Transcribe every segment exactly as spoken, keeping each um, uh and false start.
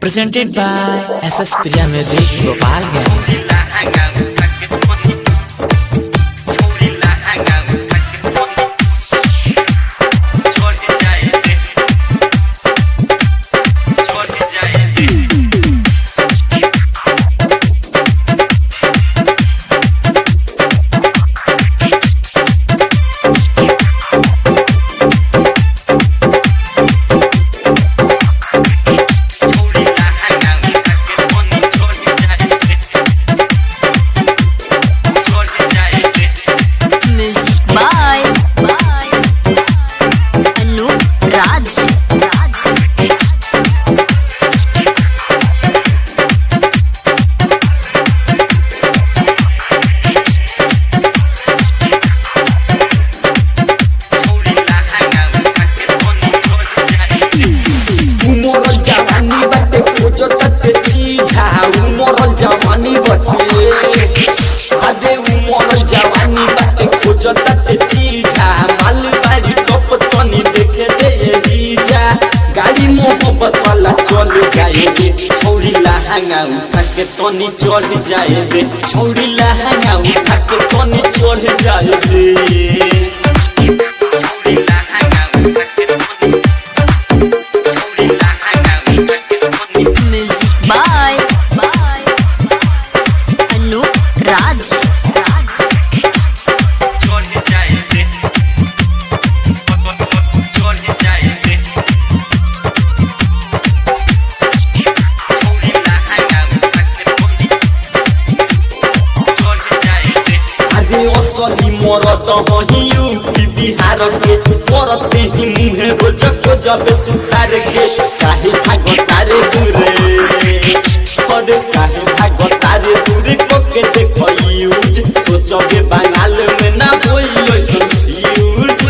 Presented by S S Priya Music Gopalganj. जवानी बटे खोजो तते चीजा उमरल जवानी बटे अरे उमरल जवानी बटे खोजो तते चीजा माल बारी टप तनी देखे दे रीजा गाड़ी मोहब्बत वाला चल जाए दे छौड़ी लहंगा उठा के तनी चढ़ जाए दे छौड़ी लहंगा उठा के तनी चढ़ जाए दे असली मरद हही यूपी बिहार के परते ही मुहे रोज खोजब सुधार के काहे भागतारे दूरे अरे काहे भागतारे दूरे कोके देखो यूज सोचबे बंगाल में ना होई ऐसन यूज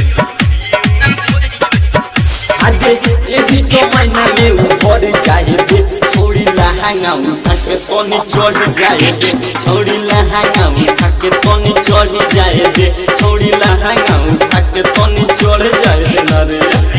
आजे एही तो महीना में उभर जाए दे छोड़ी लहंगा उठा के तनी चढ़ जाए दे छोड़ी लहंगा उठा के तनी चढ़ जाए दे छोड़ी लहंगा उठा के तनी चढ़ जाए दे ना रे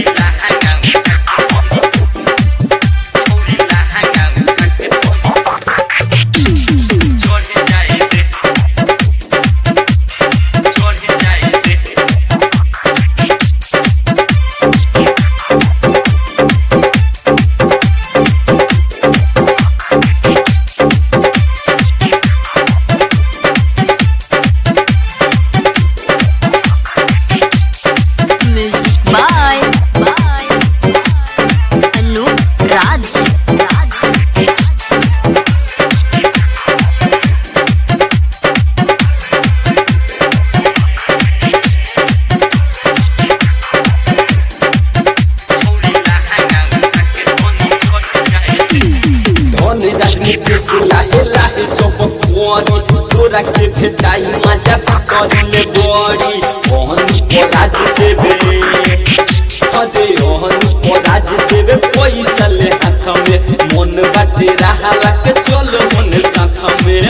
लाहे लाहे चौपक कुआरी तोरा के भेटाई मजा करिले बड़ी ओहन को राज देवे अरे ओहन को राज देवे पैसा ले हाथ में मन बाटे रहाला के चल मन साथ में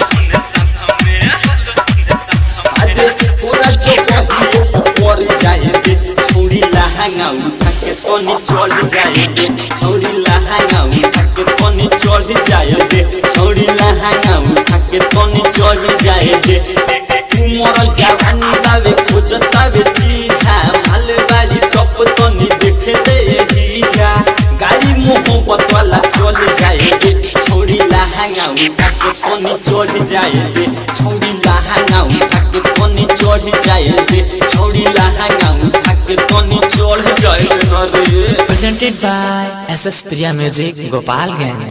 अरे पूरा जो कहिए पर जाए दे छोड़ी लहंगा उठा के तनी चढ़ जाए दे छोड़ी लहंगा उठा के तनी चढ़ जाए दे छोड़ी लहंगा उठा के तनी चढ़ जाए दे उमरल जवानी बावे खोजतावे चीजा माल बारी टप तनी देखे दे रीजा गाड़ी मोहब्बत वाला चल जाए दे छोड़ी लहंगा उठा के तनी चढ़ जाए दे छोड़ी लहंगा उठा के तनी चढ़ जाए दे छोड़ी लहंगा उठा के तनी चढ़ जाए दे ना रे Presented by S S Priya Music Gopalganj.